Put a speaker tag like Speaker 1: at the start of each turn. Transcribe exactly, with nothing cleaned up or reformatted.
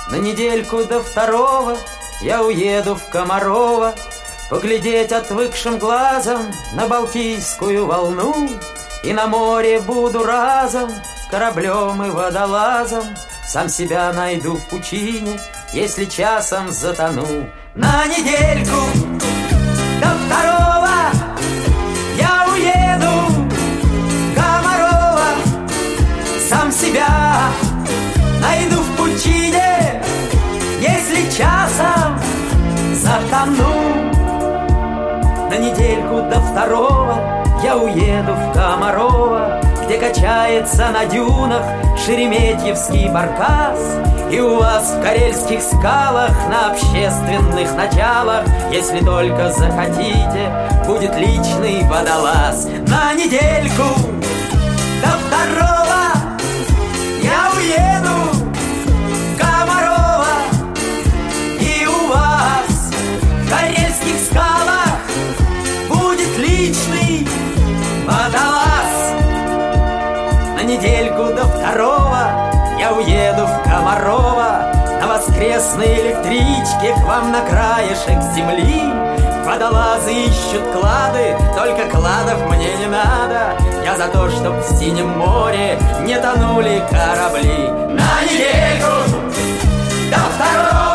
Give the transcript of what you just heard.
Speaker 1: На недельку до второго я уеду в Комарово, поглядеть отвыкшим глазом на Балтийскую волну. И на море буду разом кораблем и водолазом, сам себя найду в пучине, если часом затону. На недельку до второго я уеду в Комарово, сам себя найду в пучине, если часом затону. На недельку до второго я уеду в Комарово, где качается на дюнах шереметьевский баркас. И у вас в карельских скалах на общественных началах, если только захотите, будет личный водолаз. На недельку до второго я уеду в Комарово, и у вас в карельских скалах будет личный водолаз. На недельку до второго я уеду в Комарово, на воскресной электричке к вам на краешек земли. Водолазы ищут клады, только кладов мне не надо. Я за то, чтоб в синем море не тонули корабли. На недельку до второго